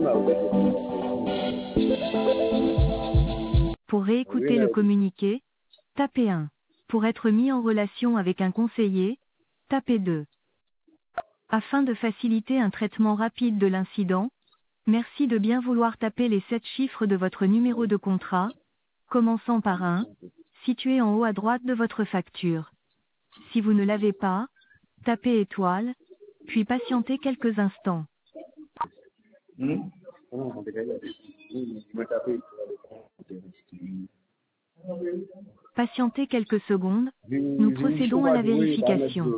Pour réécouter le communiqué, tapez 1. Pour être mis en relation avec un conseiller, tapez 2. Afin de faciliter un traitement rapide de l'incident, merci de bien vouloir taper les 7 chiffres de votre numéro de contrat, commençant par 1, situé en haut à droite de votre facture. Si vous ne l'avez pas, tapez étoile, puis patientez quelques instants. Patientez quelques secondes, nous procédons à la vérification.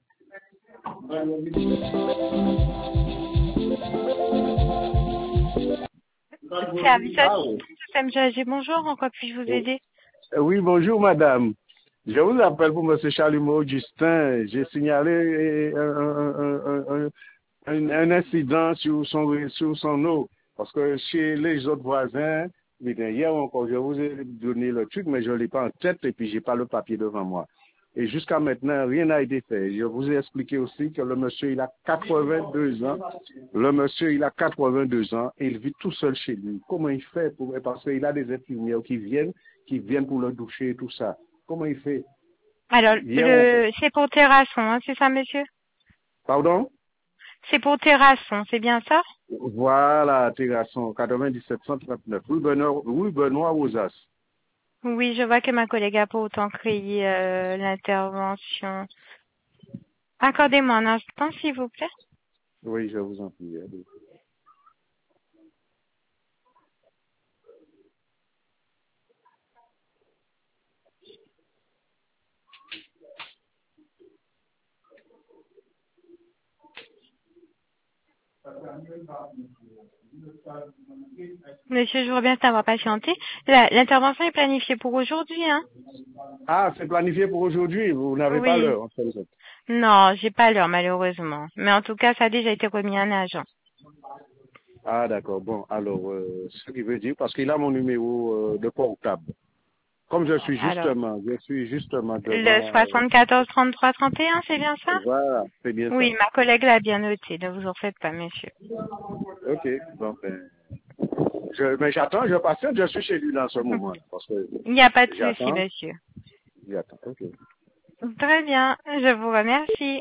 Service assistance MGAG, bonjour, en quoi puis-je vous aider? Oui, bonjour madame. Je vous appelle pour M. Chalumeau Justin. J'ai signalé un incident sur son eau. Parce que chez les autres voisins, hier encore, je vous ai donné le truc, mais je ne l'ai pas en tête et puis je n'ai pas le papier devant moi. Et jusqu'à maintenant, rien n'a été fait. Je vous ai expliqué aussi que le monsieur, il a 82 ans. Le monsieur, il a 82 ans et il vit tout seul chez lui. Comment il fait parce qu'il a des infirmières qui viennent pour le doucher et tout ça. Comment il fait? Alors, c'est pour Terrasson, hein, c'est ça, monsieur? Pardon? C'est pour Terrasson, c'est bien ça? Voilà, Terrasson, 9739, rue Benoît Rosas. Oui, je vois que ma collègue a pas autant créé l'intervention. Accordez-moi un instant, s'il vous plaît. Oui, je vous en prie. Monsieur, je vous remercie d'avoir patienté. L'intervention est planifiée pour aujourd'hui, hein? Ah, c'est planifié pour aujourd'hui. Vous n'avez pas Oui. l'heure, en fait. Non, j'ai pas l'heure, malheureusement. Mais en tout cas, ça a déjà été remis à un agent. Ah, d'accord. Bon, alors, ce qui veut dire, parce qu'il a mon numéro de portable. Comme je suis justement devant... Le 74 33 31, c'est bien ça? Voilà, c'est bien ça. Oui, ma collègue l'a bien noté, ne vous en faites pas, monsieur. Ok, bon, ben... mais j'attends, je patiente, je suis chez lui dans ce moment. Parce que Il n'y a pas de souci, monsieur. J'attends, ok. Très bien, je vous remercie.